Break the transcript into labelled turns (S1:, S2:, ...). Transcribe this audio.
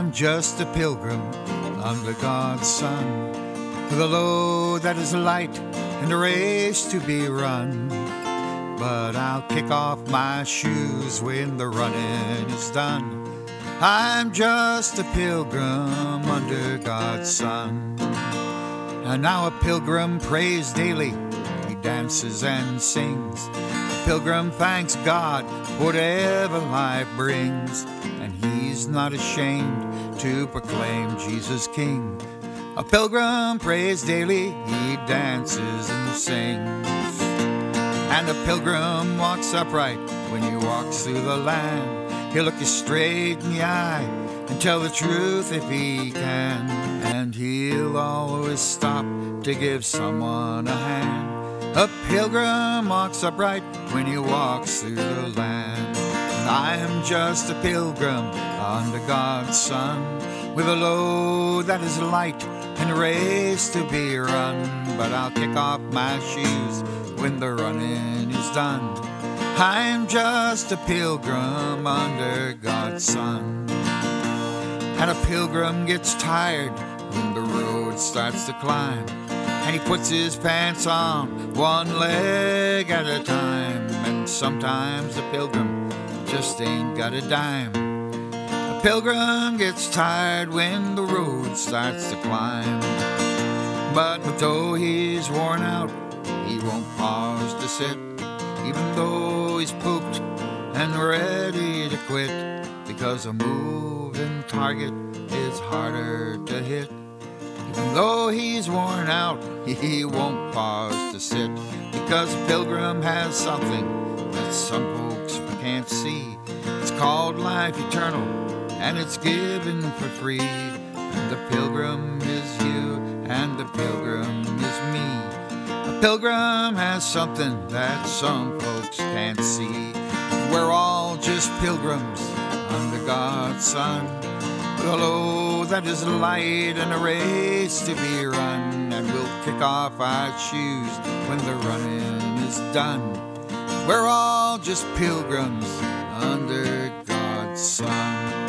S1: I'm just a pilgrim under God's sun, with a load that is light and a race to be run. But I'll kick off my shoes when the running is done. I'm just a pilgrim under God's sun. And now a pilgrim prays daily, he dances and sings. A pilgrim thanks God whatever life brings, and he's not ashamed to proclaim Jesus King. A pilgrim prays daily, he dances and sings. And a pilgrim walks upright when he walks through the land. He'll look you straight in the eye and tell the truth if he can. And he'll always stop to give someone a hand. A pilgrim walks upright when he walks through the land. And I am just a pilgrim under God's sun, with a load that is light and a race to be run. But I'll kick off my shoes when the running is done. I'm just a pilgrim under God's sun. And a pilgrim gets tired when the road starts to climb, and he puts his pants on one leg at a time. And sometimes a pilgrim just ain't got a dime. A pilgrim gets tired when the road starts to climb, but though he's worn out, he won't pause to sit, even though he's pooped and ready to quit, because a moving target is harder to hit. Even though he's worn out, he won't pause to sit, because a pilgrim has something that some folks can't see. It's called life eternal, and it's given for free. And the pilgrim is you, and the pilgrim is me. A pilgrim has something that some folks can't see. We're all just pilgrims under God's sun, with a load that is light and a race to be run. And we'll kick off our shoes when the running is done. We're all just pilgrims under God's sun.